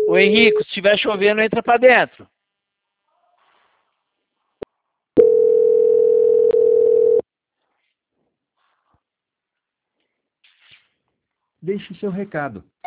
Ô Henrique, se estiver chovendo, entra pra dentro. Deixe seu recado.